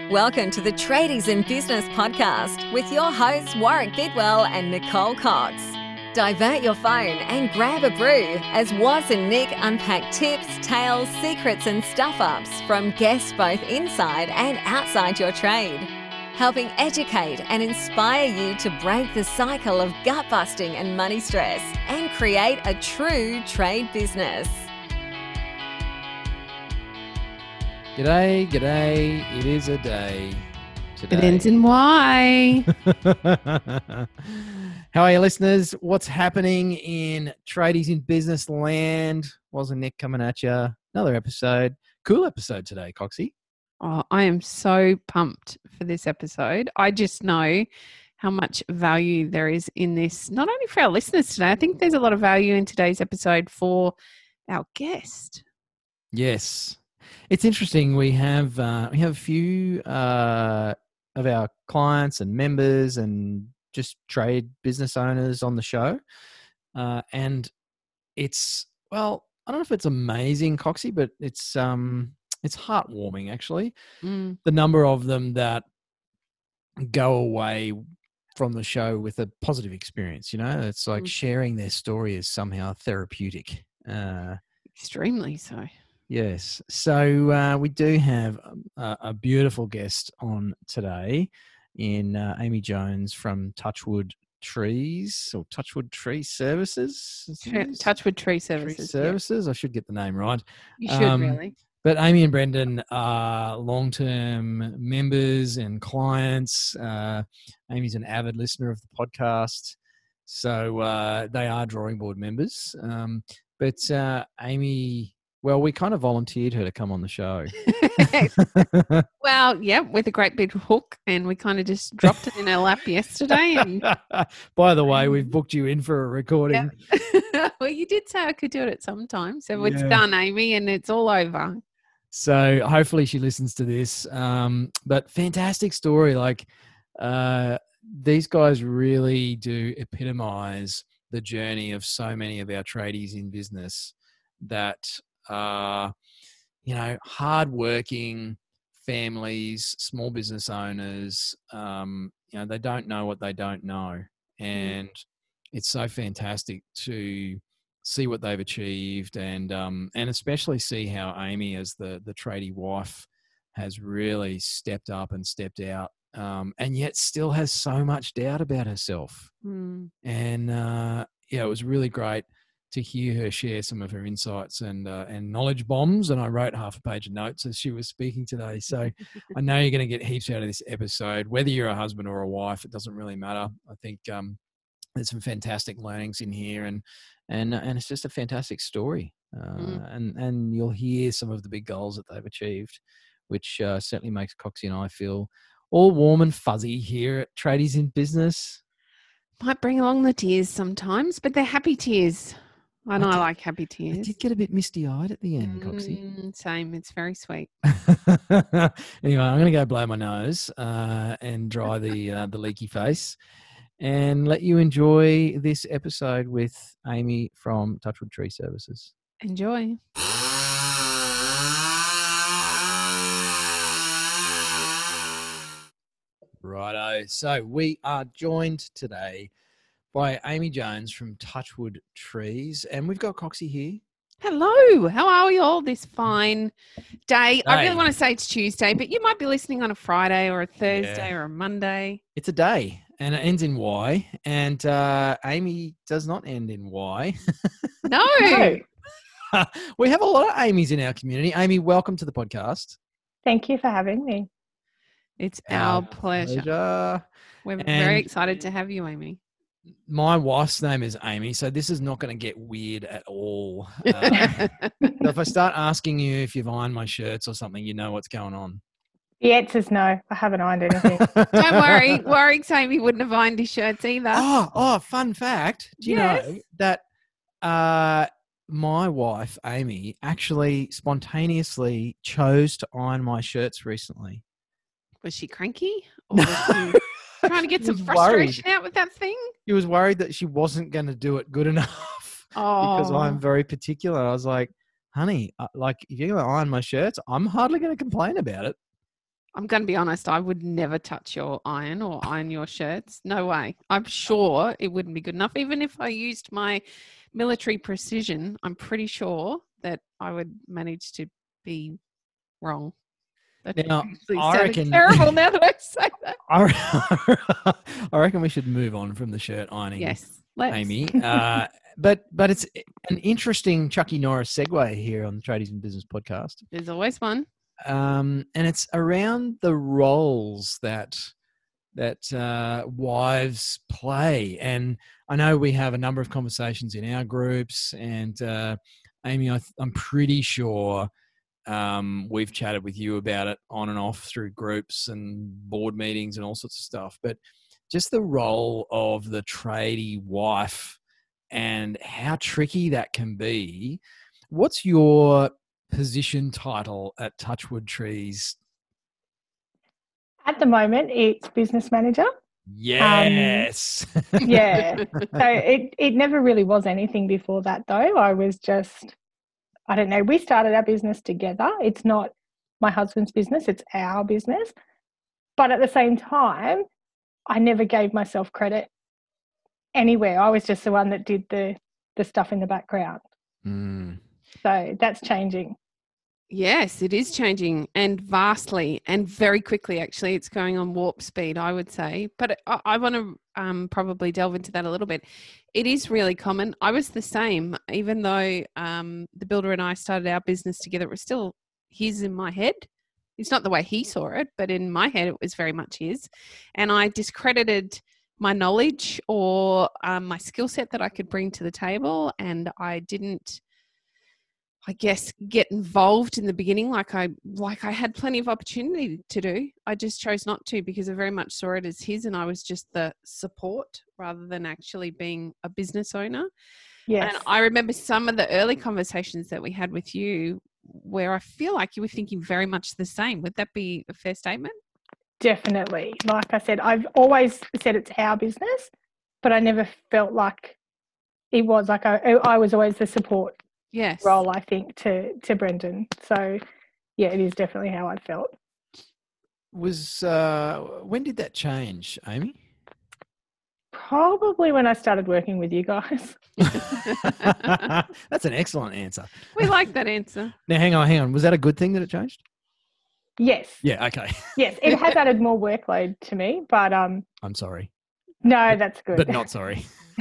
Welcome to the Tradies in Business podcast with your hosts Warwick Bidwell and Nicole Cox. Divert your phone and grab a brew as Waz and Nick unpack tips, tales, secrets and stuff-ups from guests both inside and outside your trade, helping educate and inspire you to break the cycle of gut-busting and money stress and create a true trade business. G'day, g'day. It is a day today. It ends in Y. How are you, listeners? What's happening in Tradies in Business land? Wasn't Nick coming at you? Another episode. Cool episode today, Coxie. Oh, I am so pumped for this episode. I just know how much value there is in this, not only for our listeners today. I think there's a lot of value in today's episode for our guest. Yes. It's interesting. We have a few of our clients and members and just trade business owners on the show, and it's I don't know if it's amazing, Coxie, but it's heartwarming actually. The number of them that go away from the show with a positive experience. You know, it's like sharing their story is somehow therapeutic. Extremely so. Yes. So we do have a beautiful guest on today in Amy Jones from Touchwood Trees or Touchwood Tree Services. Touchwood Tree Services. Tree Services. Yeah. I should get the name right. You should really. But Amy and Brendan are long-term members and clients. Amy's an avid listener of the podcast. So they are drawing board members. But Amy... Well, we kind of volunteered her to come on the show. Well, yeah, with a great big hook, and we kind of just dropped it in her lap yesterday. And by the way, we've booked you in for a recording. Yeah. Well, you did say I could do it at some time, so it's done, Amy, and it's all over. So hopefully she listens to this. But fantastic story. Like these guys really do epitomize the journey of so many of our tradies in business that hardworking families, small business owners, they don't know what they don't know. And it's so fantastic to see what they've achieved and especially see how Amy as the tradie wife has really stepped up and stepped out, and yet still has so much doubt about herself. And it was really great to hear her share some of her insights and knowledge bombs. And I wrote half a page of notes as she was speaking today. So I know you're going to get heaps out of this episode, whether you're a husband or a wife, it doesn't really matter. I think there's some fantastic learnings in here and it's just a fantastic story. And you'll hear some of the big goals that they've achieved, which certainly makes Coxie and I feel all warm and fuzzy here at Tradies in Business. Might bring along the tears sometimes, but they're happy tears. I like happy tears. I did get a bit misty-eyed at the end, Coxie. Same. It's very sweet. Anyway, I'm going to go blow my nose and dry the leaky face and let you enjoy this episode with Amy from Touchwood Tree Services. Enjoy. Righto. So we are joined today by Amy Jones from Touchwood Trees, and we've got Coxie here. Hello. How are we all this fine day? I really want to say it's Tuesday, but you might be listening on a Friday or a Thursday or a Monday. It's a day, and it ends in Y, and Amy does not end in Y. No. We have a lot of Amy's in our community. Amy, welcome to the podcast. Thank you for having me. It's our pleasure. We're very excited to have you, Amy. My wife's name is Amy, so this is not going to get weird at all. So if I start asking you if you've ironed my shirts or something, you know what's going on. The answer's no. I haven't ironed anything. Don't worry. Warwick's Amy wouldn't have ironed his shirts either. Oh, fun fact. Do you know that my wife, Amy, actually spontaneously chose to iron my shirts recently? Was she cranky? Or was she trying to get some frustration out with that thing? She was worried that she wasn't going to do it good enough because I'm very particular. I was like, honey, if you're going to iron my shirts, I'm hardly going to complain about it. I'm going to be honest, I would never touch your iron or iron your shirts. No way. I'm sure it wouldn't be good enough. Even if I used my military precision, I'm pretty sure that I would manage to be wrong. That Now, actually I sounded reckon terrible now that I say that. I reckon we should move on from the shirt ironing, Yes, let's. Amy. But it's an interesting Chucky Norris segue here on the Tradies in Business podcast. There's always one. And it's around the roles that wives play. And I know we have a number of conversations in our groups, and Amy, I'm pretty sure we've chatted with you about it on and off through groups and board meetings and all sorts of stuff. But just the role of the tradie wife and how tricky that can be. What's your position title at Touchwood Trees? At the moment, it's business manager. Yes. Yeah. So it never really was anything before that, though. I was just, I don't know, we started our business together. It's not my husband's business, it's our business. But at the same time, I never gave myself credit anywhere. I was just the one that did the stuff in the background. Mm. So that's changing. Yes, it is changing, and vastly and very quickly, actually. It's going on warp speed, I would say. But I want to probably delve into that a little bit. It is really common. I was the same, even though the builder and I started our business together. It was still his in my head. It's not the way he saw it, but in my head, it was very much his. And I discredited my knowledge or my skill set that I could bring to the table, and I didn't, I guess, get involved in the beginning like I had plenty of opportunity to do. I just chose not to because I very much saw it as his, and I was just the support rather than actually being a business owner. Yes. And I remember some of the early conversations that we had with you where I feel like you were thinking very much the same. Would that be a fair statement? Definitely. Like I said, I've always said it's our business, but I never felt like it was. Like I was always the support role, I think, to Brendan. So, yeah, it is definitely how I felt. When did that change, Amy? Probably when I started working with you guys. That's an excellent answer. We like that answer. Now, hang on. Was that a good thing that it changed? Yes. Yeah, okay. Yes, it has added more workload to me, but I'm sorry. No, that's good. But not sorry.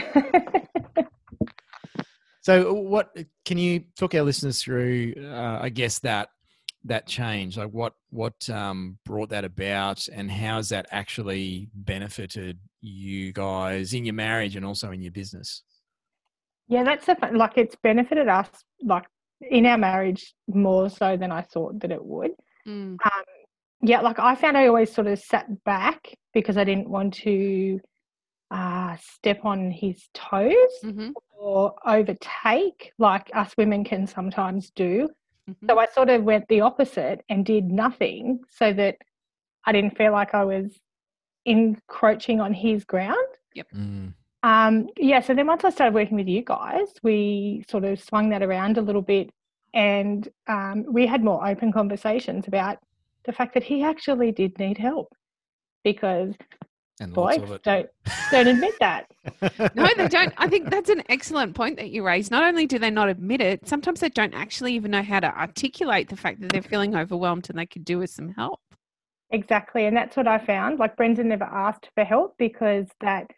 So what can you talk our listeners through, I guess, that change? Like what brought that about, and how has that actually benefited you guys in your marriage and also in your business? Yeah, that's like it's benefited us like in our marriage more so than I thought that it would. Mm. Yeah, like I found I always sort of sat back because I didn't want to step on his toes or overtake like us women can sometimes do. Mm-hmm. So I sort of went the opposite and did nothing so that I didn't feel like I was encroaching on his ground. Yep. Yeah, so then once I started working with you guys, we sort of swung that around a little bit, and we had more open conversations about the fact that he actually did need help, because blokes don't admit that. No, they don't. I think that's an excellent point that you raised. Not only do they not admit it, sometimes they don't actually even know how to articulate the fact that they're feeling overwhelmed and they could do with some help. Exactly, and that's what I found. Like Brendan never asked for help because that,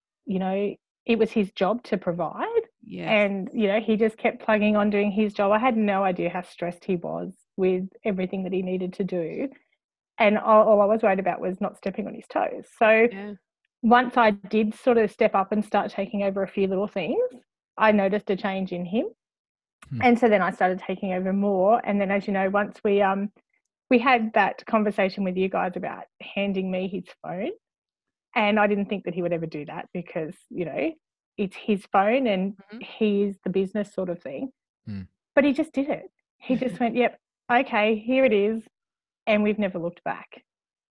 it was his job to provide. Yes. And, he just kept plugging on doing his job. I had no idea how stressed he was with everything that he needed to do. And all I was worried about was not stepping on his toes. So once I did sort of step up and start taking over a few little things, I noticed a change in him. And so then I started taking over more. And then, as you know, once we had that conversation with you guys about handing me his phone, and I didn't think that he would ever do that because, it's his phone and he is the business sort of thing. But he just did it. He just went, yep, okay, here it is. And we've never looked back.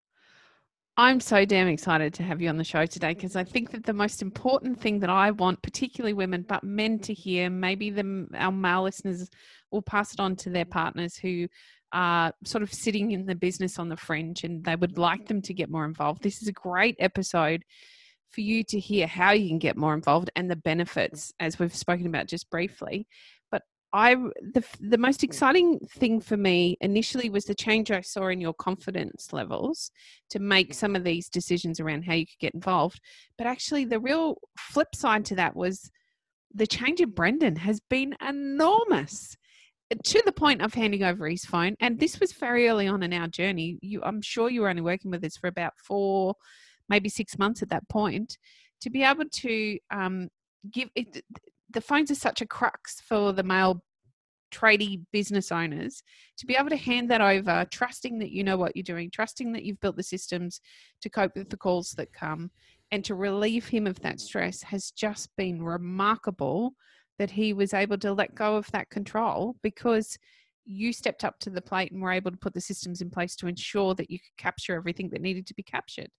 I'm so damn excited to have you on the show today, because I think that the most important thing that I want, particularly women, but men to hear, maybe our male listeners will pass it on to their partners who are sort of sitting in the business on the fringe and they would like them to get more involved. This is a great episode for you to hear how you can get more involved and the benefits, as we've spoken about just briefly. But the most exciting thing for me initially was the change I saw in your confidence levels to make some of these decisions around how you could get involved. But actually the real flip side to that was the change in Brendan has been enormous, to the point of handing over his phone. And this was very early on in our journey. I'm sure you were only working with us for about 4, maybe 6 months at that point, to be able to give it. The phones are such a crux for the male tradie business owners to be able to hand that over, trusting that you know what you're doing, trusting that you've built the systems to cope with the calls that come, and to relieve him of that stress has just been remarkable, that he was able to let go of that control because you stepped up to the plate and were able to put the systems in place to ensure that you could capture everything that needed to be captured.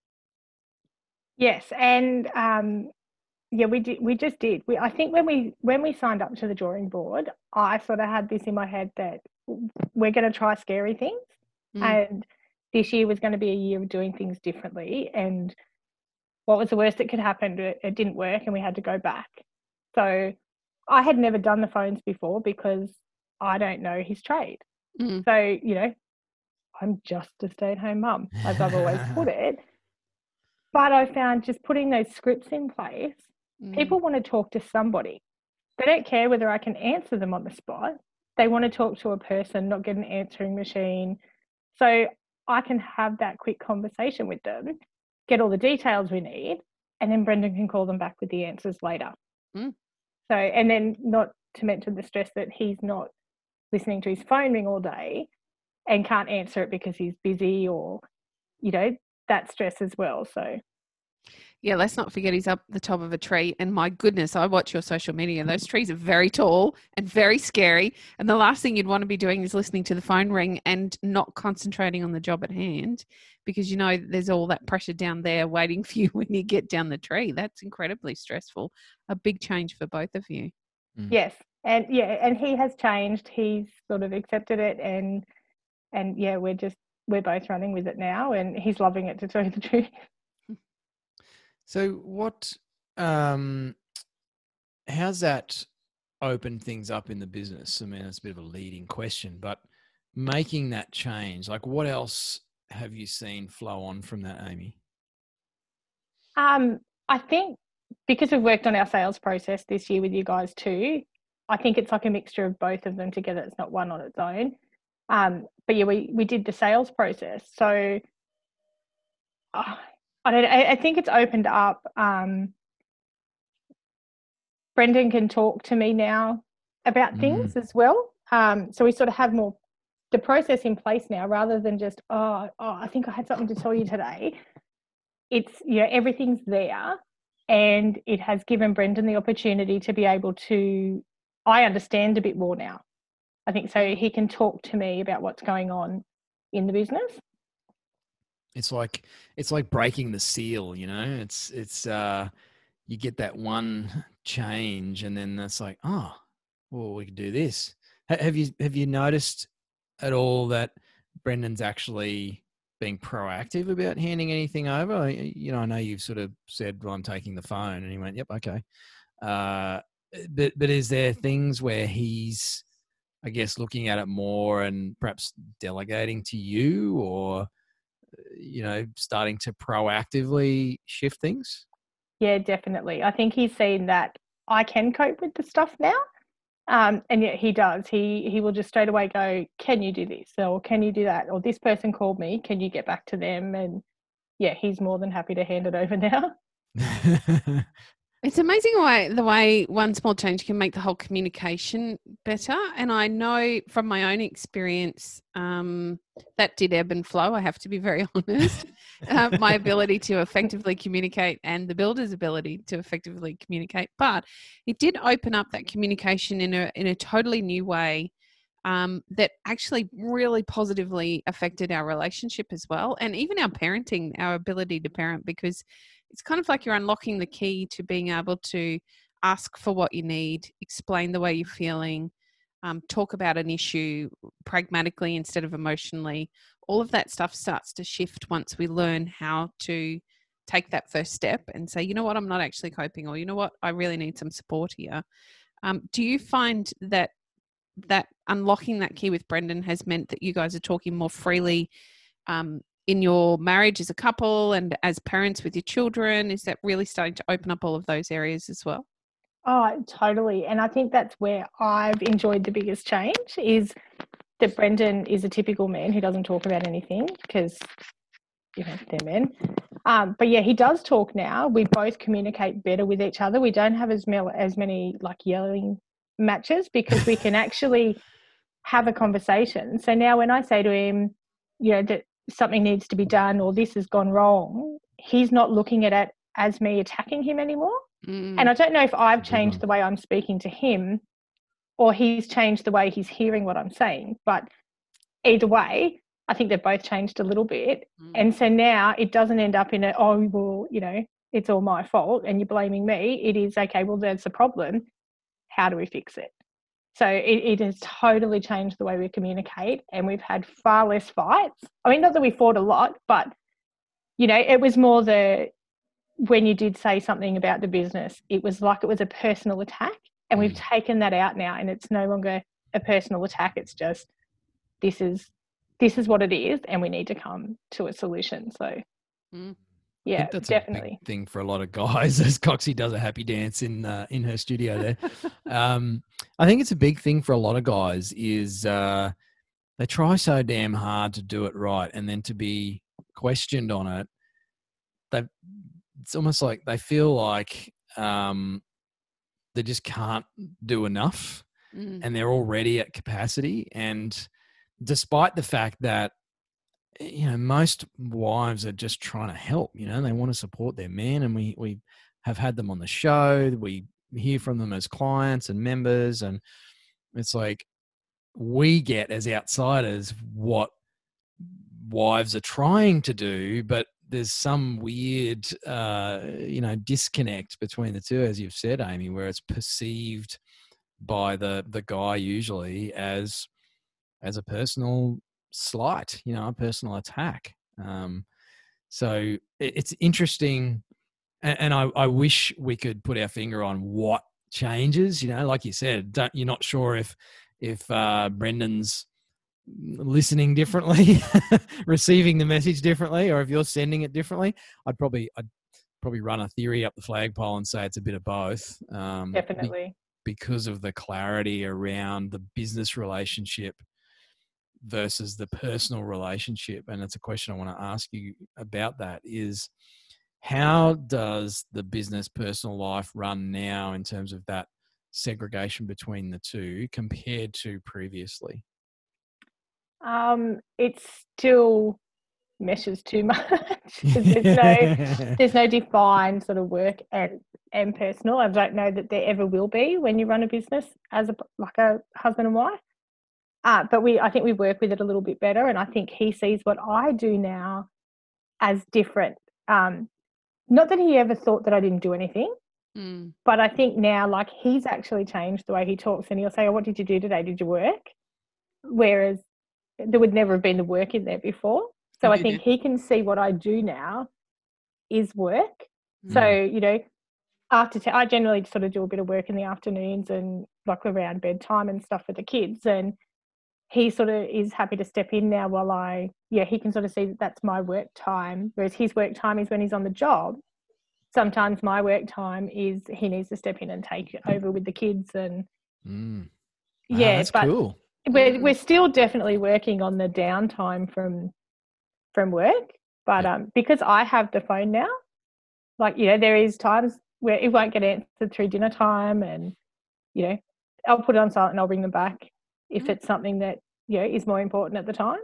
Yes, and yeah, we did. We just did. I think when we signed up to the drawing board, I sort of had this in my head that we're going to try scary things, and this year was going to be a year of doing things differently. And what was the worst that could happen? It didn't work, and we had to go back. So I had never done the phones before because I don't know his trade. So, you know, I'm just a stay-at-home mum, as I've always put it. But I found just putting those scripts in place, people want to talk to somebody. They don't care whether I can answer them on the spot. They want to talk to a person, not get an answering machine. So I can have that quick conversation with them, get all the details we need, and then Brendan can call them back with the answers later. So, and then not to mention the stress that he's not listening to his phone ring all day and can't answer it because he's busy, or, you know, that stress as well. So yeah, let's not forget he's up the top of a tree, and my goodness, I watch your social media and those trees are very tall and very scary, and the last thing you'd want to be doing is listening to the phone ring and not concentrating on the job at hand, because you know there's all that pressure down there waiting for you when you get down the tree. That's incredibly stressful. A big change for both of you. Yes, and he has changed. He's sort of accepted it, and yeah, we're both running with it now, and he's loving it, to tell you the truth. So what, how's that opened things up in the business? I mean, it's a bit of a leading question, but making that change, like what else have you seen flow on from that, Amy? I think because we've worked on our sales process this year with you guys too, I think it's like a mixture of both of them together. It's not one on its own. But yeah, we did the sales process. So I think it's opened up. Brendan can talk to me now about things as well. So we sort of have more the process in place now, rather than just, I think I had something to tell you today. It's, you know, everything's there, and it has given Brendan the opportunity to be able to, I understand a bit more now. I think so he can talk to me about what's going on in the business. It's like breaking the seal, you know. It's you get that one change, and then that's like, oh, well, we could do this. Have you noticed at all that Brendan's actually being proactive about handing anything over? You know, I know you've sort of said, well, I'm taking the phone, and he went, yep, okay. But is there things where he's, I guess, looking at it more and perhaps delegating to you, or, you know, starting to proactively shift things? Yeah, definitely. I think he's seen that I can cope with the stuff now. And yet he does. He will just straight away go, can you do this? Or can you do that? Or this person called me, can you get back to them? And yeah, he's more than happy to hand it over now. It's amazing the way one small change can make the whole communication better. And I know from my own experience that did ebb and flow. I have to be very honest. My ability to effectively communicate and the builder's ability to effectively communicate. But it did open up that communication in a totally new way that actually really positively affected our relationship as well. And even our parenting, our ability to parent, because it's kind of like you're unlocking the key to being able to ask for what you need, explain the way you're feeling, talk about an issue pragmatically instead of emotionally. All of that stuff starts to shift once we learn how to take that first step and say, you know what, I'm not actually coping, or you know what, I really need some support here. Do you find that unlocking that key with Brendan has meant that you guys are talking more freely in your marriage as a couple and as parents with your children? Is that really starting to open up all of those areas as well? Oh, totally. And I think that's where I've enjoyed the biggest change, is that Brendan is a typical man who doesn't talk about anything because, you know, they're men. But yeah, he does talk now. We both communicate better with each other. We don't have as many like yelling matches because we can actually have a conversation. So now when I say to him, you know, that something needs to be done or this has gone wrong, he's not looking at it as me attacking him anymore. And I don't know if I've changed the way I'm speaking to him or he's changed the way he's hearing what I'm saying. But either way, I think they've both changed a little bit. And so now it doesn't end up in a, oh, well, you know, it's all my fault and you're blaming me. It is, okay, well, there's a problem. How do we fix it? So it has totally changed the way we communicate, and we've had far less fights. I mean, not that we fought a lot, but, you know, it was more when you did say something about the business, it was like it was a personal attack, and we've taken that out now, and it's no longer a personal attack. It's just, this is what it is, and we need to come to a solution. So, yeah, that's definitely a big thing for a lot of guys, as Coxie does a happy dance in her studio there. I think it's a big thing for a lot of guys is they try so damn hard to do it right, and then to be questioned on it, it's almost like they feel like they just can't do enough, and they're already at capacity. And despite the fact that, you know, most wives are just trying to help, you know, they want to support their men, and we have had them on the show. We hear from them as clients and members, and it's like we get as outsiders what wives are trying to do, but there's some weird, you know, disconnect between the two, as you've said, Amy, where it's perceived by the guy usually as a personal slight, you know, a personal attack. So it's interesting, and I wish we could put our finger on what changes. You know, like you said, you're not sure if Brendan's listening differently, receiving the message differently, or if you're sending it differently. I'd probably run a theory up the flagpole and say it's a bit of both. definitely because of the clarity around the business relationship versus the personal relationship. And it's a question I want to ask you about that is, how does the business personal life run now in terms of that segregation between the two compared to previously? It still meshes too much. There's no defined sort of work and personal. I don't know that there ever will be when you run a business as a husband and wife. But I think we work with it a little bit better, and I think he sees what I do now as different. Not that he ever thought that I didn't do anything, but I think now, like, he's actually changed the way he talks, and he'll say, "Oh, what did you do today? Did you work?" Whereas there would never have been the work in there before. So I think he can see what I do now is work. So, you know, I generally sort of do a bit of work in the afternoons and like around bedtime and stuff with the kids, and he sort of is happy to step in now while he can sort of see that that's my work time, whereas his work time is when he's on the job. Sometimes my work time is he needs to step in and take over with the kids, and that's cool. We're still definitely working on the downtime from work, but because I have the phone now, like, you know, there is times where it won't get answered through dinner time, and, you know, I'll put it on silent and I'll bring them back if it's something that, you know, is more important at the time.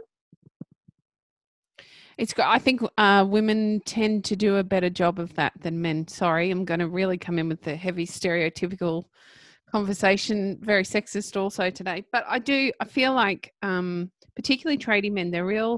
I think women tend to do a better job of that than men. Sorry, I'm going to really come in with the heavy stereotypical conversation, very sexist also today. But I feel like particularly tradie men,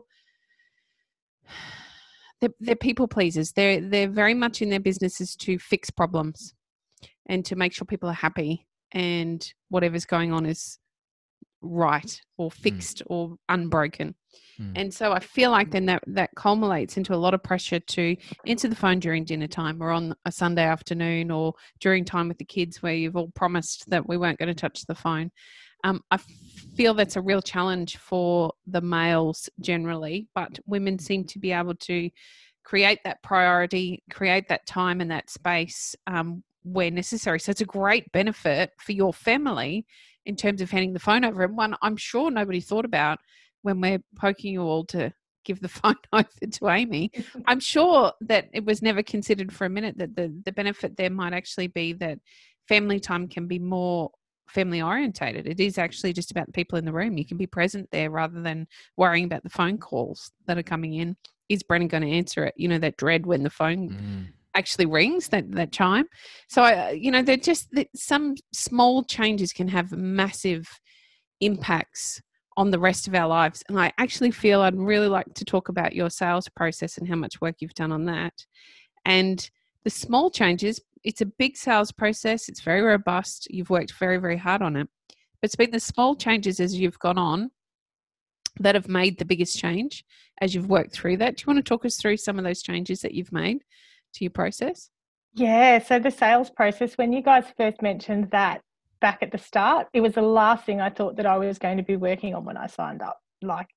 they're people pleasers. They're very much in their businesses to fix problems and to make sure people are happy, and whatever's going on is right or fixed or unbroken. And so I feel like then that culminates into a lot of pressure to answer the phone during dinner time or on a Sunday afternoon or during time with the kids where you've all promised that we weren't going to touch the phone. I feel that's a real challenge for the males generally, but women seem to be able to create that priority, create that time and that space where necessary. So it's a great benefit for your family in terms of handing the phone over. And one I'm sure nobody thought about when we're poking you all to give the phone over to Amy. I'm sure that it was never considered for a minute that the benefit there might actually be that family time can be more family orientated. It is actually just about the people in the room. You can be present there rather than worrying about the phone calls that are coming in. Is Brennan going to answer it? You know, that dread when the phone actually rings, that chime. So, they're just some small changes can have massive impacts on the rest of our lives. And I actually feel I'd really like to talk about your sales process and how much work you've done on that. And the small changes, it's a big sales process. It's very robust. You've worked very, very hard on it. But it's been the small changes as you've gone on that have made the biggest change as you've worked through that. Do you want to talk us through some of those changes that you've made to your process? Yeah, so the sales process, when you guys first mentioned that back at the start, it was the last thing I thought that I was going to be working on when I signed up. Like,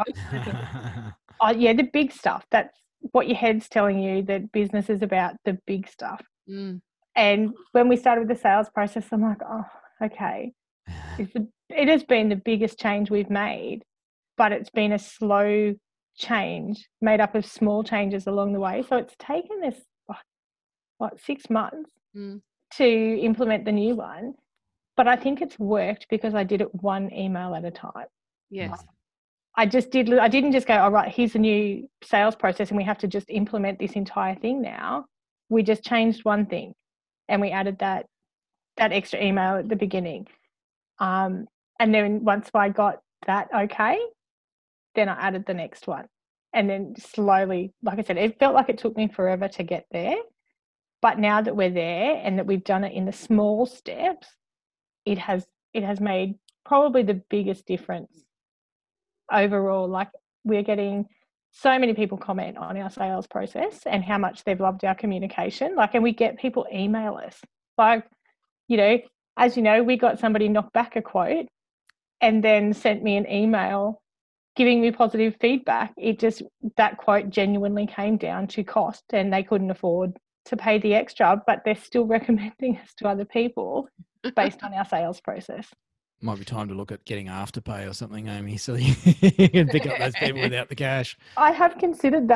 the big stuff. That's what your head's telling you, that business is about the big stuff. And when we started with the sales process, I'm like, oh, okay. It has been the biggest change we've made, but it's been a slow change made up of small changes along the way. So it's taken us, 6 months to implement the new one. But I think it's worked because I did it one email at a time. Yes. I didn't just go, all right, here's a new sales process and we have to just implement this entire thing now. We just changed one thing and we added that extra email at the beginning. And then once I got that okay, then I added the next one. And then slowly, like I said, it felt like it took me forever to get there. But now that we're there and that we've done it in the small steps, it has made probably the biggest difference overall. Like, we're getting so many people comment on our sales process and how much they've loved our communication. Like, and we get people email us. Like, as you know, we got somebody knock back a quote and then sent me an email giving me positive feedback. That quote genuinely came down to cost and they couldn't afford to pay the extra, but they're still recommending us to other people based on our sales process. Might be time to look at getting Afterpay or something, Amy, so you can pick up those people without the cash. I have considered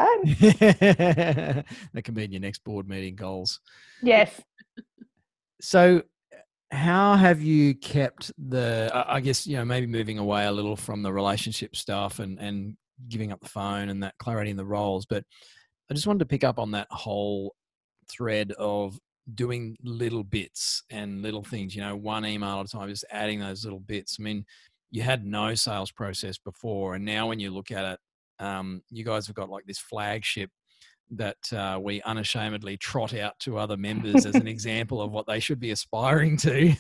that. That can be in your next board meeting goals. Yes. So how have you kept I guess, maybe moving away a little from the relationship stuff and giving up the phone and that clarity in the roles, but I just wanted to pick up on that whole thread of doing little bits and little things, one email at a time, just adding those little bits. I mean, you had no sales process before, and now when you look at it, you guys have got like this flagship that we unashamedly trot out to other members as an example of what they should be aspiring to.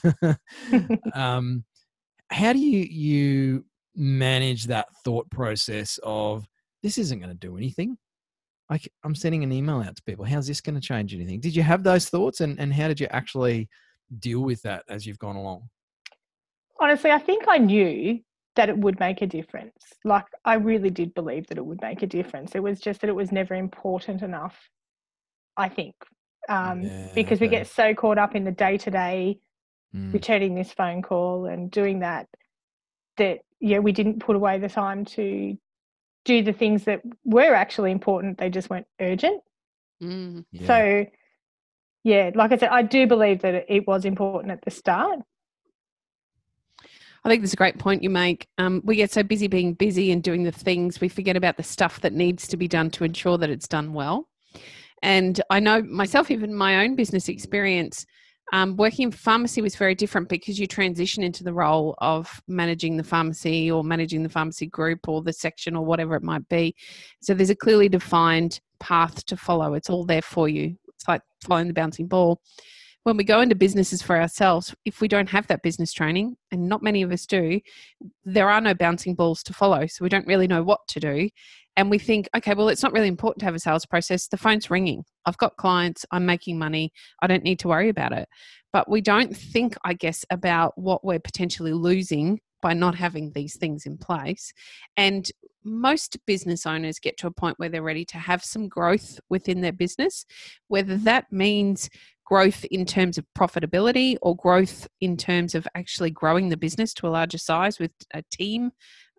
How do you manage that thought process of, this isn't going to do anything? I'm sending an email out to people. How's this going to change anything? Did you have those thoughts, and how did you actually deal with that as you've gone along? Honestly, I think I knew that it would make a difference. Like, I really did believe that it would make a difference. It was just that it was never important enough, I think, because we get so caught up in the day-to-day, returning this phone call and doing that we didn't put away the time to do the things that were actually important. They just weren't urgent. So, like I said, I do believe that it was important at the start. I think that's a great point you make. We get so busy being busy and doing the things, we forget about the stuff that needs to be done to ensure that it's done well. And I know myself, even my own business experience, working in pharmacy was very different because you transition into the role of managing the pharmacy or managing the pharmacy group or the section or whatever it might be. So there's a clearly defined path to follow. It's all there for you. It's like following the bouncing ball. when we go into businesses for ourselves, if we don't have that business training, and not many of us do, there are no bouncing balls to follow. So we don't really know what to do. And we think, okay, well, it's not really important to have a sales process. The phone's ringing. I've got clients. I'm making money. I don't need to worry about it. But we don't think, I guess, about what we're potentially losing by not having these things in place. And most business owners get to a point where they're ready to have some growth within their business, whether that means growth in terms of profitability or growth in terms of actually growing the business to a larger size with a team.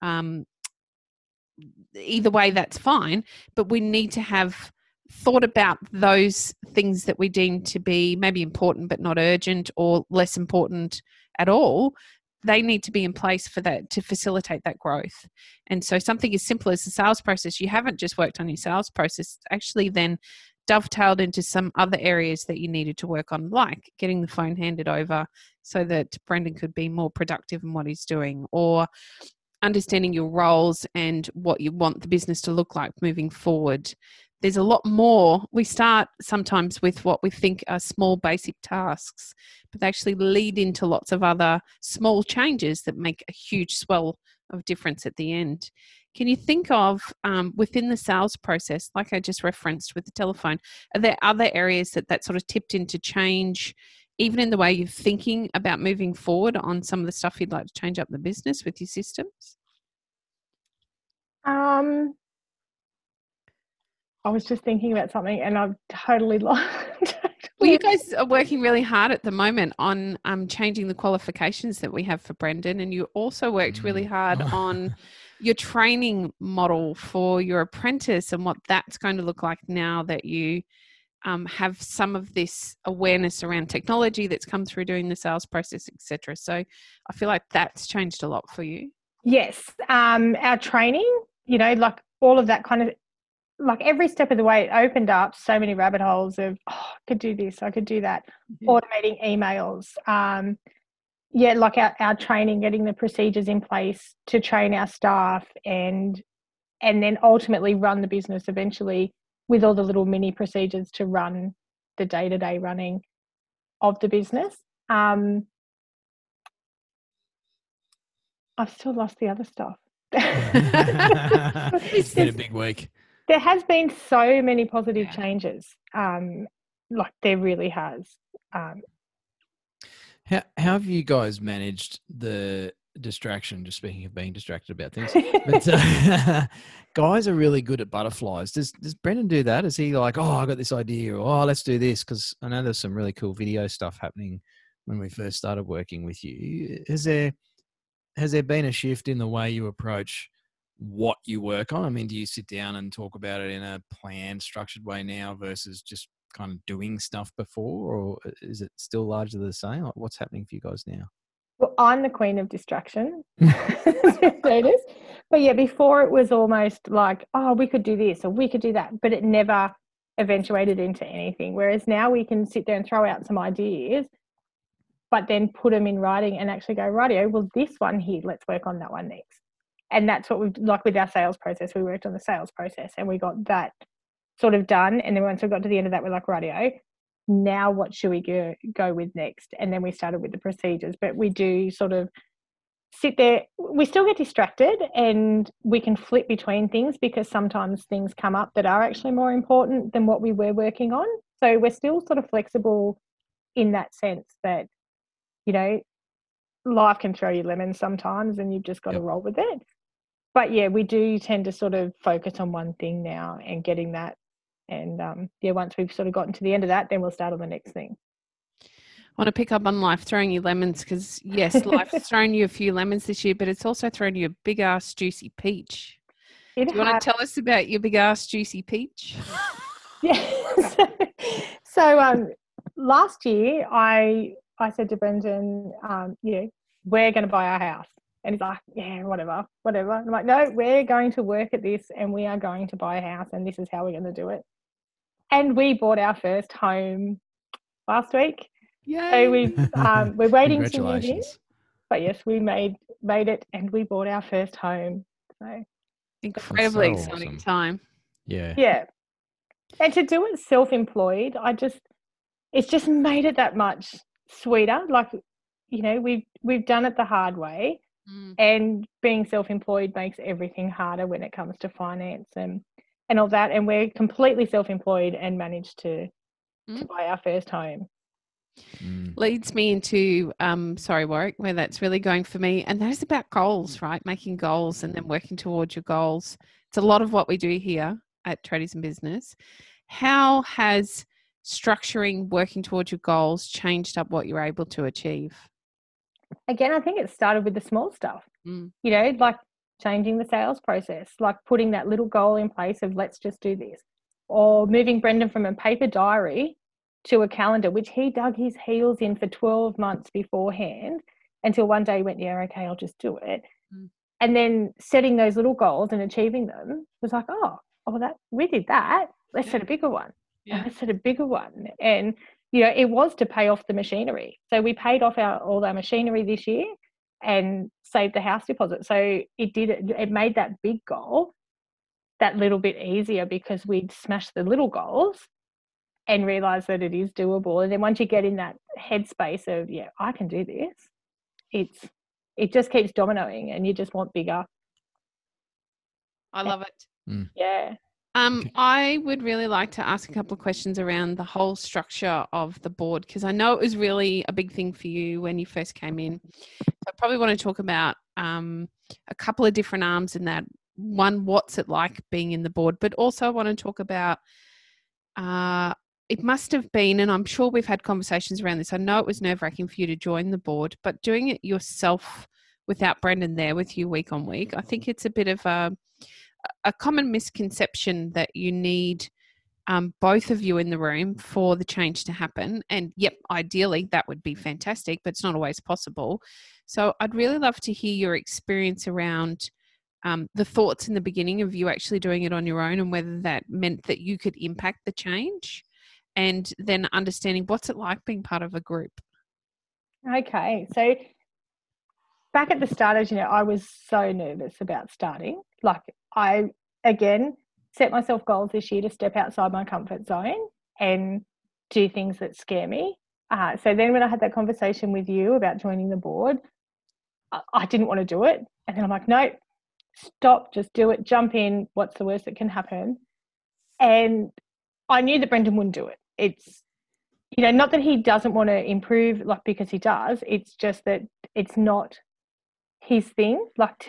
Either way, that's fine, but we need to have thought about those things that we deem to be maybe important but not urgent, or less important at all. They need to be in place for that, to facilitate that growth. And so something as simple as the sales process, you haven't just worked on your sales process, it's actually then dovetailed into some other areas that you needed to work on, like getting the phone handed over so that Brendan could be more productive in what he's doing, or understanding your roles and what you want the business to look like moving forward. There's a lot more. We start sometimes with what we think are small basic tasks, but they actually lead into lots of other small changes that make a huge swell of difference at the end. Can you think of, within the sales process, like I just referenced with the telephone, are there other areas that sort of tipped into change, even in the way you're thinking about moving forward on some of the stuff you'd like to change up the business with your systems? I was just thinking about something and I've totally lost. Well, you guys are working really hard at the moment on changing the qualifications that we have for Brendan, and you also worked really hard on your training model for your apprentice and what that's going to look like now that you have some of this awareness around technology that's come through doing the sales process, etc. So I feel like that's changed a lot for you. Yes. Our training, like all of that kind of, like every step of the way, it opened up so many rabbit holes of, I could do this, I could do that, automating emails. Like our training, getting the procedures in place to train our staff and then ultimately run the business eventually with all the little mini procedures to run the day-to-day running of the business. I've still lost the other stuff. It's been a big week. There has been so many positive changes. Like there really has. How have you guys managed the distraction? Just speaking of being distracted about things, but guys are really good at butterflies. Does Brendan do that? Is he like, I got this idea, or let's do this? Because I know there's some really cool video stuff happening when we first started working with you. Has there been a shift in the way you approach what you work on? I mean, do you sit down and talk about it in a planned, structured way now versus just kind of doing stuff before, or is it still largely the same? Like, what's happening for you guys now? Well, I'm the queen of distraction. Notice. But yeah, before it was almost like, we could do this or we could do that, but it never eventuated into anything. Whereas now we can sit there and throw out some ideas, but then put them in writing and actually go, rightio, well, this one here, let's work on that one next. And that's what we've, like with our sales process, we worked on the sales process and we got that sort of done. And then once we got to the end of that, we're like, rightio, now what should we go with next? And then we started with the procedures. But we do sort of sit there. We still get distracted and we can flip between things because sometimes things come up that are actually more important than what we were working on. So we're still sort of flexible in that sense that, life can throw you lemons sometimes and you've just got to roll with it. But yeah, we do tend to sort of focus on one thing now and getting that. And once we've sort of gotten to the end of that, then we'll start on the next thing. I want to pick up on life throwing you lemons because, yes, life has thrown you a few lemons this year, but it's also thrown you a big-ass juicy peach. Do you want to tell us about your big-ass juicy peach? Yeah. So last year, I said to Brendan, we're going to buy our house. And he's like, yeah, whatever. And I'm like, no, we're going to work at this and we are going to buy a house and this is how we're going to do it. And we bought our first home last week. Yay. So we're waiting to move in. But yes, we made it and we bought our first home. So incredibly exciting time. Yeah. Yeah. And to do it self-employed, it's just made it that much sweeter. Like, you know, we've done it the hard way, and being self-employed makes everything harder when it comes to finance and all that. And we're completely self-employed and managed to buy our first home. Leads me into, sorry, Warwick, where that's really going for me. And that is about goals, right? Making goals and then working towards your goals. It's a lot of what we do here at Tradies in Business. How has structuring, working towards your goals changed up what you're able to achieve? Again, I think it started with the small stuff, you know, like changing the sales process, like putting that little goal in place of let's just do this, or moving Brendan from a paper diary to a calendar, which he dug his heels in for 12 months beforehand until one day he went, yeah, okay, I'll just do it. And then setting those little goals and achieving them was like, oh, that we did that. Let's set a bigger one. And let's set a bigger one. And, you know, it was to pay off the machinery. So we paid off all our machinery this year and saved the house deposit. So it made that big goal that little bit easier because we'd smashed the little goals and realize that it is doable. And then once you get in that headspace of, yeah, I can do this, it just keeps dominoing and you just want bigger. I love it. Yeah. I would really like to ask a couple of questions around the whole structure of the board, because I know it was really a big thing for you when you first came in. So I probably want to talk about a couple of different arms in that. One, what's it like being in the board, but also I want to talk about it must have been, and I'm sure we've had conversations around this. I know it was nerve-wracking for you to join the board, but doing it yourself without Brendan there with you week on week, I think it's a bit of a common misconception that you need both of you in the room for the change to happen. And yep, ideally that would be fantastic, but it's not always possible. So I'd really love to hear your experience around the thoughts in the beginning of you actually doing it on your own and whether that meant that you could impact the change, and then understanding what's it like being part of a group. Okay. So back at the start, as you know, I was so nervous about starting. Like I, again, set myself goals this year to step outside my comfort zone and do things that scare me. So then when I had that conversation with you about joining the board, I didn't want to do it. And then I'm like, no, stop, just do it, jump in. What's the worst that can happen? And I knew that Brendan wouldn't do it. It's, you know, not that he doesn't want to improve, like, because he does. It's just that it's not his thing.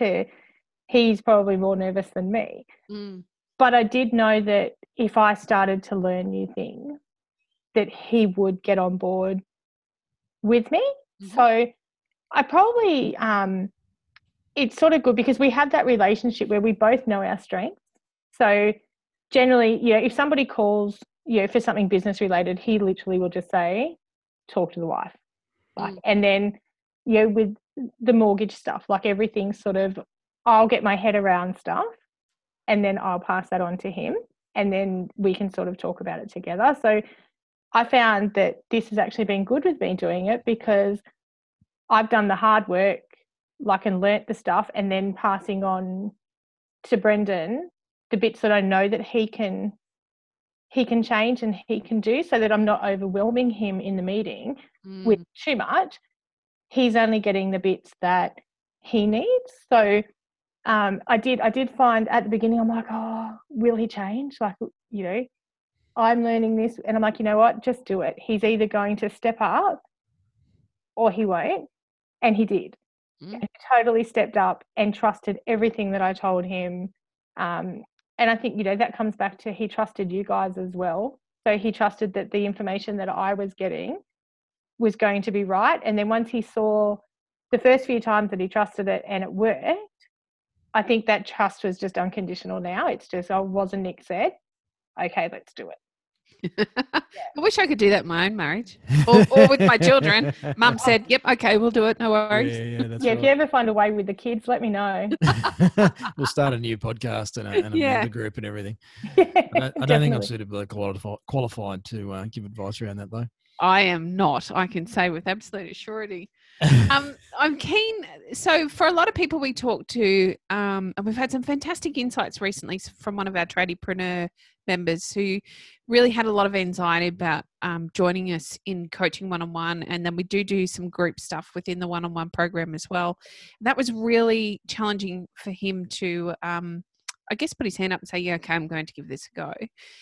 He's probably more nervous than me. But I did know that if I started to learn new things, that he would get on board with me. So I probably, it's sort of good because we have that relationship where we both know our strengths. So generally, you know, if somebody calls, you know, for something business related, he literally will just say, talk to the wife. And then, you know, with the mortgage stuff, like everything sort of, I'll get my head around stuff and then I'll pass that on to him and then we can sort of talk about it together. So I found that this has actually been good with me doing it because I've done the hard work, like, and learnt the stuff, and then passing on to Brendan the bits that I know that he can change and he can do, so that I'm not overwhelming him in the meeting with too much. He's only getting the bits that he needs. So I did find at the beginning, I'm like, oh, will he change? Like, you know, I'm learning this, and I'm like, you know what, just do it. He's either going to step up or he won't. And he did. And he totally stepped up and trusted everything that I told him. And I think, you know, that comes back to he trusted you guys as well. So he trusted that the information that I was getting was going to be right. And then once he saw the first few times that he trusted it and it worked, I think that trust was just unconditional now. It's just, oh, wasn't Nick said, okay, let's do it. I wish I could do that in my own marriage or with my children. Mum said, yep, okay, we'll do it, no worries. That's yeah, right. if you ever find a way with the kids, let me know. We'll start a new podcast and a member group and everything. Yeah, I don't think I'm suitably qualified to give advice around that, though. I am not, I can say with absolute surety. I'm keen. So for a lot of people we talk to, and we've had some fantastic insights recently from one of our tradiepreneur members who really had a lot of anxiety about joining us in coaching one-on-one. And then we do some group stuff within the one-on-one program as well. That was really challenging for him to, I guess, put his hand up and say, yeah, okay, I'm going to give this a go.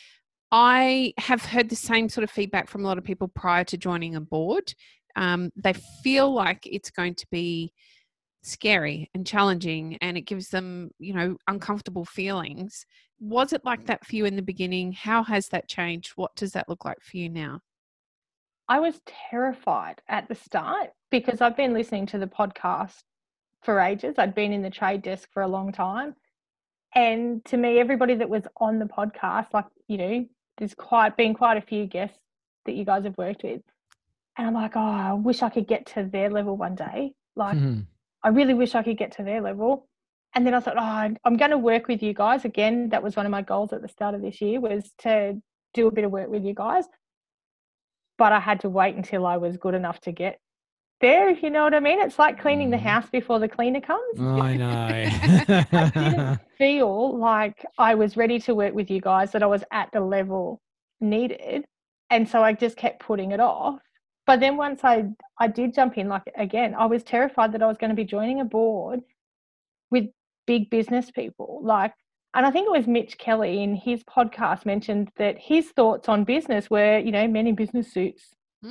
I have heard the same sort of feedback from a lot of people prior to joining a board. They feel like it's going to be scary and challenging, and it gives them, uncomfortable feelings. Was it like that for you in the beginning? How has that changed? What does that look like for you now? I was terrified at the start because I've been listening to the podcast for ages. I'd been in the trade desk for a long time. And to me, everybody that was on the podcast, there's been quite a few guests that you guys have worked with. And I'm like, I wish I could get to their level one day. I really wish I could get to their level. And then I thought, I'm going to work with you guys. Again, that was one of my goals at the start of this year, was to do a bit of work with you guys. But I had to wait until I was good enough to get there, if you know what I mean. It's like cleaning the house before the cleaner comes. Oh, I know. I didn't feel like I was ready to work with you guys, that I was at the level needed. And so I just kept putting it off. But then once I did jump in, again, I was terrified that I was going to be joining a board with big business people. And I think it was Mitch Kelly in his podcast mentioned that his thoughts on business were, men in business suits,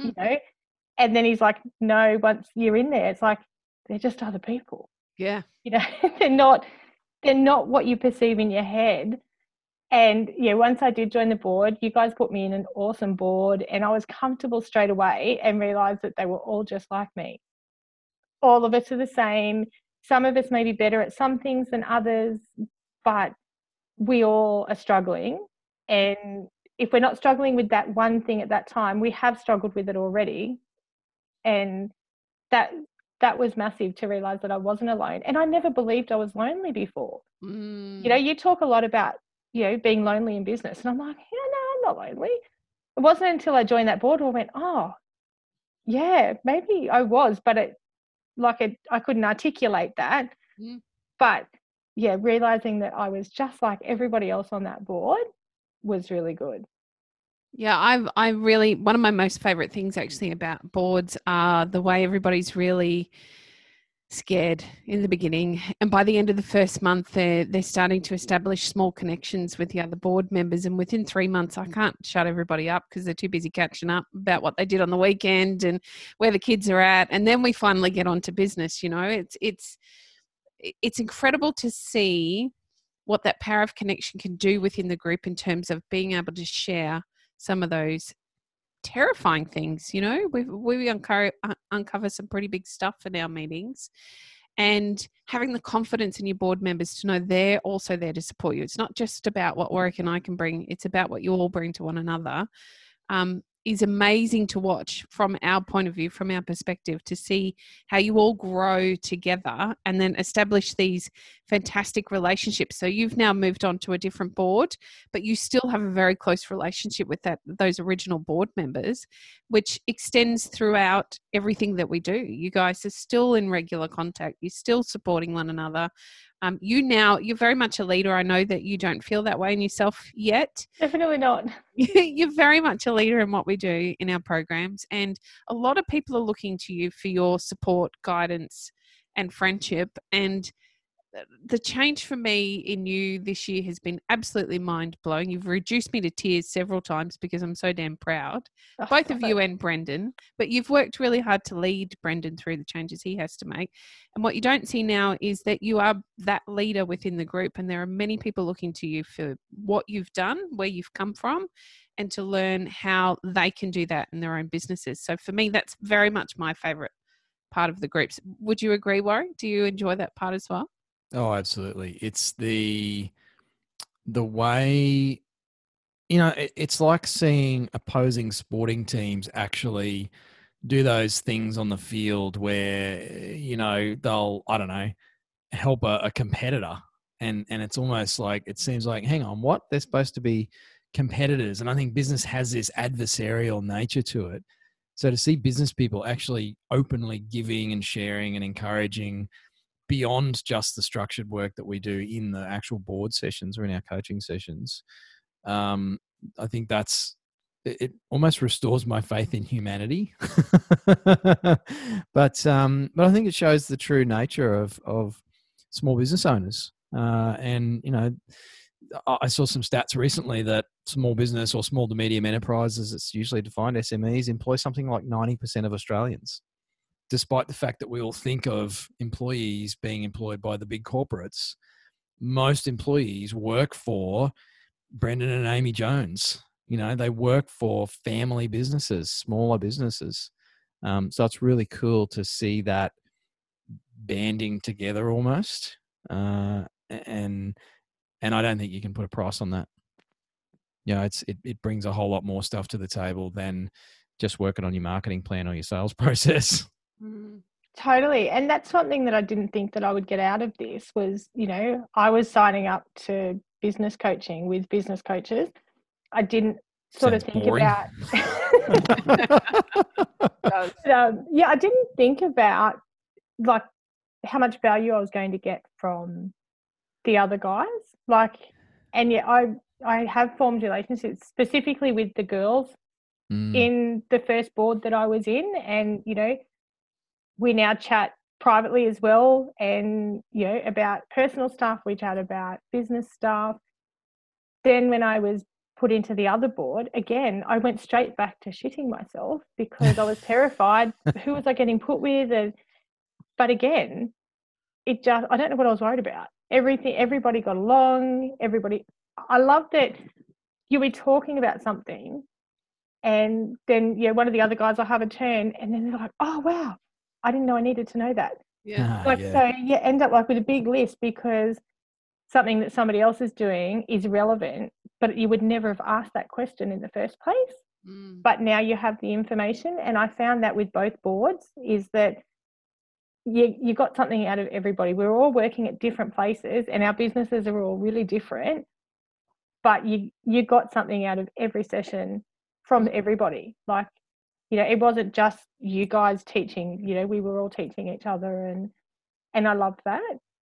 and then he's like, no, once you're in there, it's like, they're just other people. Yeah. They're not what you perceive in your head. And once I did join the board, you guys put me in an awesome board, and I was comfortable straight away and realized that they were all just like me. All of us are the same. Some of us may be better at some things than others, but we all are struggling. And if we're not struggling with that one thing at that time, we have struggled with it already. And that was massive, to realize that I wasn't alone. And I never believed I was lonely before. You talk a lot about being lonely in business. And I'm like, no, I'm not lonely. It wasn't until I joined that board where I went, oh, yeah, maybe I was, but I couldn't articulate that. But yeah, realizing that I was just like everybody else on that board was really good. Yeah, I really, one of my most favorite things actually about boards are the way everybody's really scared in the beginning, and by the end of the first month they're starting to establish small connections with the other board members, and within 3 months I can't shut everybody up because they're too busy catching up about what they did on the weekend and where the kids are at, and then we finally get on to business. It's incredible to see what that power of connection can do within the group in terms of being able to share some of those terrifying things. We uncover some pretty big stuff in our meetings, and having the confidence in your board members to know they're also there to support you. It's not just about what Warwick and I can bring, it's about what you all bring to one another. Is amazing to watch from our point of view, from our perspective, to see how you all grow together and then establish these fantastic relationships. So you've now moved on to a different board, but you still have a very close relationship with those original board members, which extends throughout everything that we do. You guys are still in regular contact. You're still supporting one another. You're very much a leader. I know that you don't feel that way in yourself yet. Definitely not. You're very much a leader in what we do in our programs. And a lot of people are looking to you for your support, guidance, and friendship. And the change for me in you this year has been absolutely mind-blowing. You've reduced me to tears several times because I'm so damn proud, both of you and Brendan. But you've worked really hard to lead Brendan through the changes he has to make. And what you don't see now is that you are that leader within the group, and there are many people looking to you for what you've done, where you've come from, and to learn how they can do that in their own businesses. So for me, that's very much my favourite part of the groups. Would you agree, Warwick? Do you enjoy that part as well? Oh, absolutely. It's the way, it's like seeing opposing sporting teams actually do those things on the field where, they'll, I don't know, help a competitor. And it's almost like, it seems like, hang on, what? They're supposed to be competitors. And I think business has this adversarial nature to it. So to see business people actually openly giving and sharing and encouraging beyond just the structured work that we do in the actual board sessions or in our coaching sessions, I think it almost restores my faith in humanity. But I think it shows the true nature of small business owners. And, you know, I saw some stats recently that small business or small to medium enterprises, it's usually defined SMEs, employ something like 90% of Australians, despite the fact that we all think of employees being employed by the big corporates. Most employees work for Brendan and Amy Jones. You know, they work for family businesses, smaller businesses. So it's really cool to see that banding together almost. And I don't think you can put a price on that. You know, it brings a whole lot more stuff to the table than just working on your marketing plan or your sales process. Totally. And that's something that I didn't think that I would get out of this was, you know, I was signing up to business coaching with business coaches. I didn't sort of think about I didn't think about like how much value I was going to get from the other guys. Like, and yet I have formed relationships specifically with the girls in the first board that I was in, and you know, we now chat privately as well, and you know, about personal stuff, we chat about business stuff. Then when I was put into the other board, again, I went straight back to shitting myself because I was terrified. Who was I getting put with? But again, I don't know what I was worried about. Everybody got along, I love that you were talking about something and then, one of the other guys will have a turn and then they're like, oh, wow, I didn't know I needed to know that. Yeah. So you end up like with a big list because something that somebody else is doing is relevant, but you would never have asked that question in the first place. But now you have the information. And I found that with both boards is that you got something out of everybody. We're all working at different places and our businesses are all really different, but you got something out of every session from everybody. Like, it wasn't just you guys teaching, we were all teaching each other and I loved that.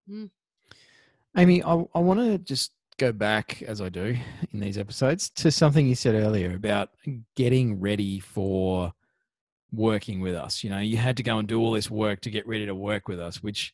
Amy, I want to just go back, as I do in these episodes, to something you said earlier about getting ready for working with us. You had to go and do all this work to get ready to work with us, which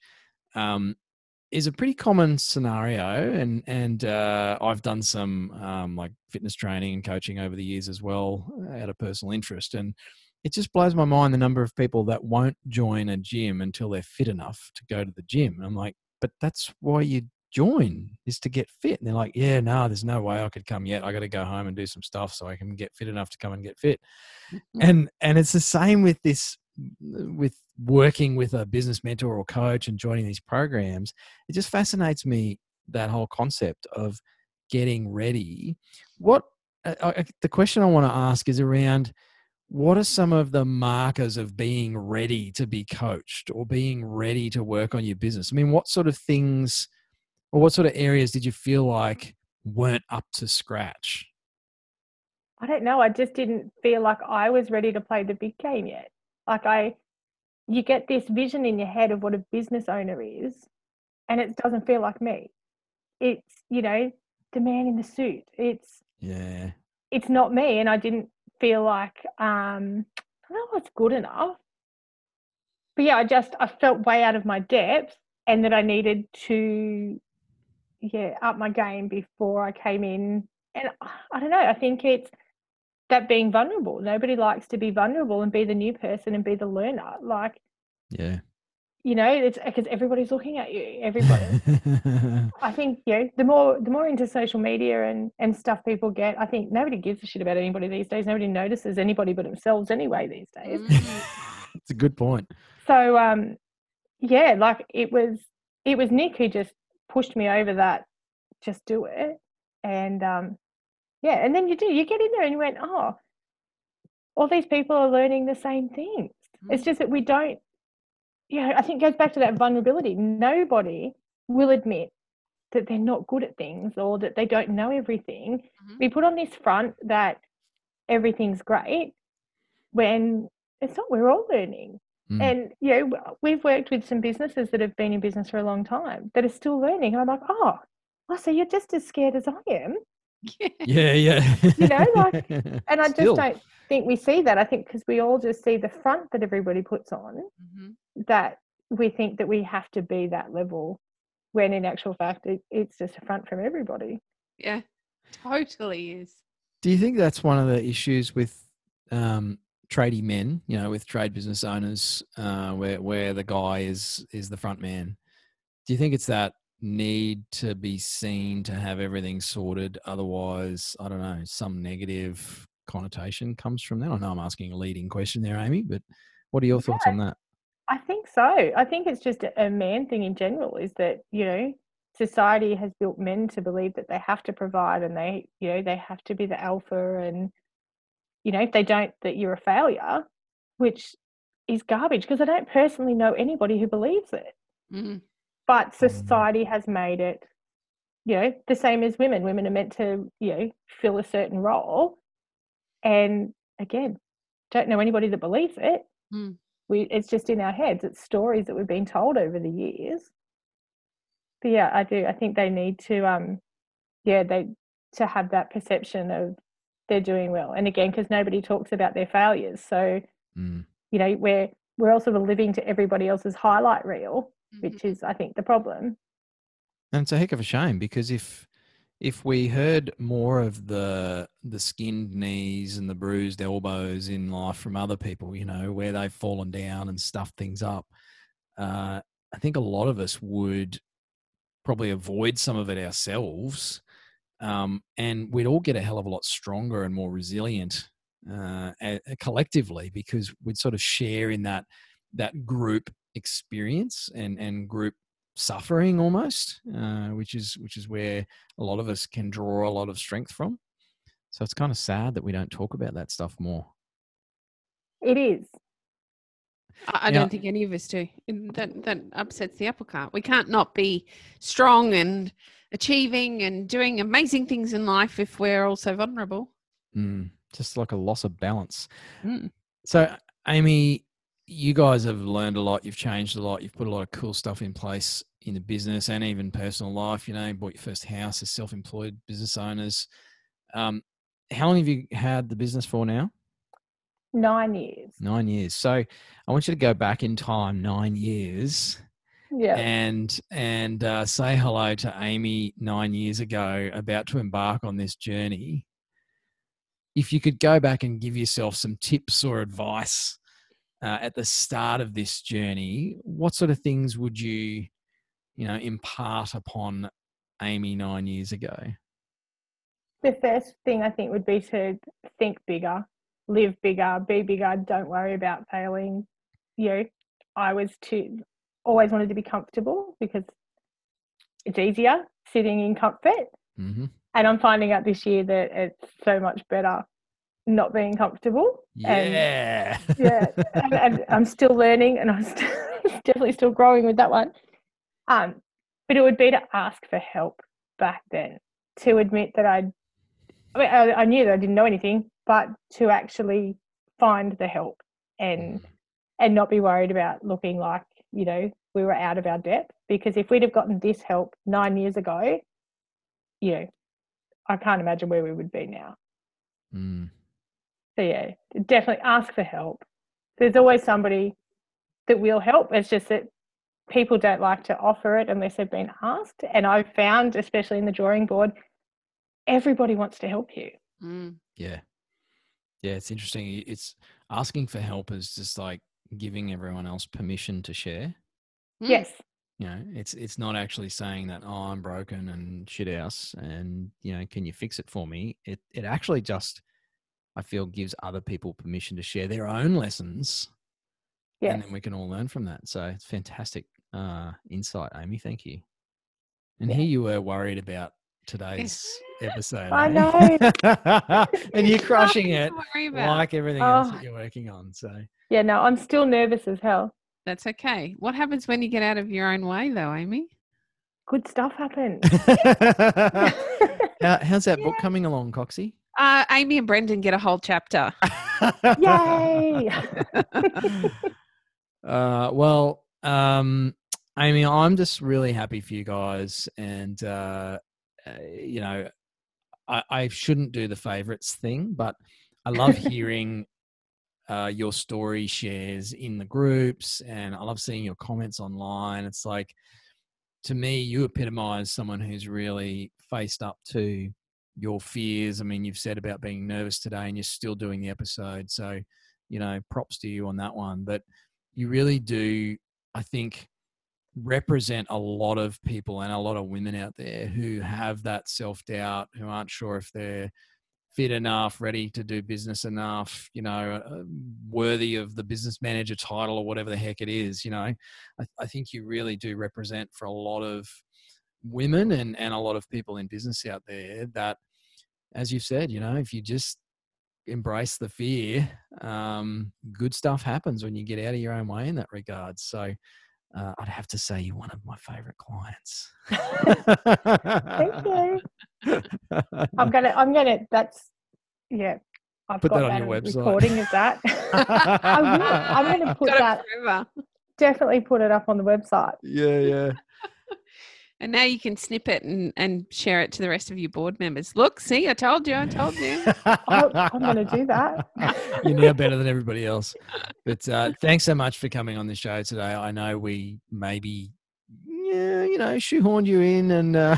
is a pretty common scenario. And I've done some like fitness training and coaching over the years as well out of personal interest. And it just blows my mind the number of people that won't join a gym until they're fit enough to go to the gym. And I'm like, but that's why you join, is to get fit. And they're like, yeah, no, there's no way I could come yet. I got to go home and do some stuff so I can get fit enough to come and get fit. And it's the same with this, with working with a business mentor or coach and joining these programs. It just fascinates me, that whole concept of getting ready. The question I want to ask is around, what are some of the markers of being ready to be coached or being ready to work on your business? I mean, what sort of things or what sort of areas did you feel like weren't up to scratch? I don't know. I just didn't feel like I was ready to play the big game yet. Like you get this vision in your head of what a business owner is, and it doesn't feel like me. It's, the man in the suit. It's not me. And I didn't feel like, I don't know what's good enough. But yeah, I felt way out of my depth and that I needed to, up my game before I came in. And I don't know, I think it's that being vulnerable. Nobody likes to be vulnerable and be the new person and be the learner. Like, it's because everybody's looking at you. Everybody. I think, the more into social media and stuff people get, I think nobody gives a shit about anybody these days. Nobody notices anybody but themselves anyway these days. It's a good point. So, like it was Nick who just pushed me over that, just do it. And, and then you get in there and you went, oh, all these people are learning the same things. It's just that we don't, I think it goes back to that vulnerability. Nobody will admit that they're not good at things or that they don't know everything. We put on this front that everything's great when it's not. We're all learning. And, we've worked with some businesses that have been in business for a long time that are still learning. And I'm like, oh, so you're just as scared as I am. Yeah. And I just don't think we see that. I think because we all just see the front that everybody puts on, that we think that we have to be that level, when in actual fact, it's just a front from everybody. Yeah, totally is. Do you think that's one of the issues with tradie men, with trade business owners, where the guy is the front man? Do you think it's that need to be seen to have everything sorted? Otherwise, I don't know, some negative connotation comes from that. I know I'm asking a leading question there, Amy, but what are your thoughts on that? I think so. I think it's just a man thing in general, is that, society has built men to believe that they have to provide, and they have to be the alpha, and if they don't, that you're a failure, which is garbage, because I don't personally know anybody who believes it. But society has made it, the same as women. Women are meant to, fill a certain role. And again, don't know anybody that believes it. It's just in our heads. It's stories that we've been told over the years. But yeah, I do. I think they need to, to have that perception of they're doing well. And again, because nobody talks about their failures. So, we're all sort of living to everybody else's highlight reel, which is, I think, the problem. And it's a heck of a shame, because if we heard more of the skinned knees and the bruised elbows in life from other people, where they've fallen down and stuffed things up, I think a lot of us would probably avoid some of it ourselves, and we'd all get a hell of a lot stronger and more resilient collectively, because we'd sort of share in that group experience and group suffering almost, which is where a lot of us can draw a lot of strength from. So it's kind of sad that we don't talk about that stuff more. It is. I don't think any of us do. That upsets the apple cart. We can't not be strong and achieving and doing amazing things in life if we're also vulnerable. Just like a loss of balance. So, Amy, you guys have learned a lot. You've changed a lot. You've put a lot of cool stuff in place in the business and even personal life. You bought your first house as self-employed business owners. How long have you had the business for now? 9 years. 9 years. So I want you to go back in time 9 years. Yeah. And say hello to Amy 9 years ago, about to embark on this journey. If you could go back and give yourself some tips or advice at the start of this journey, what sort of things would you, impart upon Amy 9 years ago? The first thing I think would be to think bigger, live bigger, be bigger. Don't worry about failing. I always wanted to be comfortable, because it's easier sitting in comfort. And I'm finding out this year that it's so much better not being comfortable. Yeah. And I'm still learning, and I'm definitely still growing with that one. But it would be to ask for help back then, to admit that I knew that I didn't know anything, but to actually find the help and not be worried about looking like, we were out of our depth. Because if we'd have gotten this help 9 years ago, I can't imagine where we would be now. So yeah, definitely ask for help. There's always somebody that will help. It's just that people don't like to offer it unless they've been asked. And I've found, especially in the drawing board, everybody wants to help you. Yeah, it's interesting. It's asking for help is just like giving everyone else permission to share. Yes. It's not actually saying that, oh, I'm broken and shit house and, can you fix it for me? It actually just, I feel, gives other people permission to share their own lessons. Yes. And then we can all learn from that. So it's fantastic insight, Amy. Thank you. And here you were worried about today's episode. I know. And you're crushing it like everything else that you're working on. So yeah, no, I'm still nervous as hell. That's okay. What happens when you get out of your own way, though, Amy? Good stuff happens. How's that book coming along, Coxie? Amy and Brendan get a whole chapter. Yay! Well, Amy, I'm just really happy for you guys, and you know, I shouldn't do the favorites thing, but I love hearing your story shares in the groups, and I love seeing your comments online. It's like, to me, you epitomize someone who's really faced up to your fears. I mean, you've said about being nervous today, and you're still doing the episode, so you know, props to you on that one. But you really do, I think, represent a lot of people and a lot of women out there who have that self-doubt, who aren't sure if they're fit enough, ready to do business enough, you know, worthy of the business manager title or whatever the heck it is. You know, I think you really do represent for a lot of women and a lot of people in business out there that, as you've said, you know, if you just embrace the fear, good stuff happens when you get out of your own way in that regard. So I'd have to say you're one of my favorite clients. Thank you. I'm gonna. That's yeah. I've put got that on your website. Recording of that. I will. I'm going to put that. Definitely put it up on the website. Yeah. And now you can snip it and share it to the rest of your board members. Look, see, I told you. I'm going to do that. You're now better than everybody else. But thanks so much for coming on the show today. I know we maybe, you know, shoehorned you in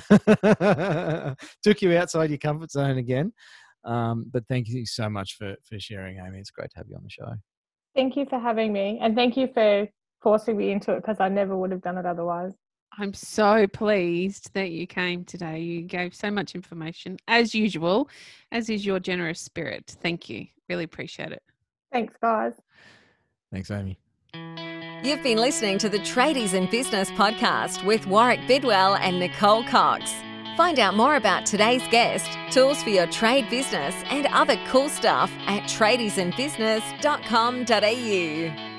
and took you outside your comfort zone again. But thank you so much for sharing, Amy. It's great to have you on the show. Thank you for having me. And thank you for forcing me into it, because I never would have done it otherwise. I'm so pleased that you came today. You gave so much information, as usual, as is your generous spirit. Thank you. Really appreciate it. Thanks, guys. Thanks, Amy. You've been listening to the Tradies in Business podcast with Warwick Bidwell and Nicole Cox. Find out more about today's guest, tools for your trade business, and other cool stuff at tradiesinbusiness.com.au.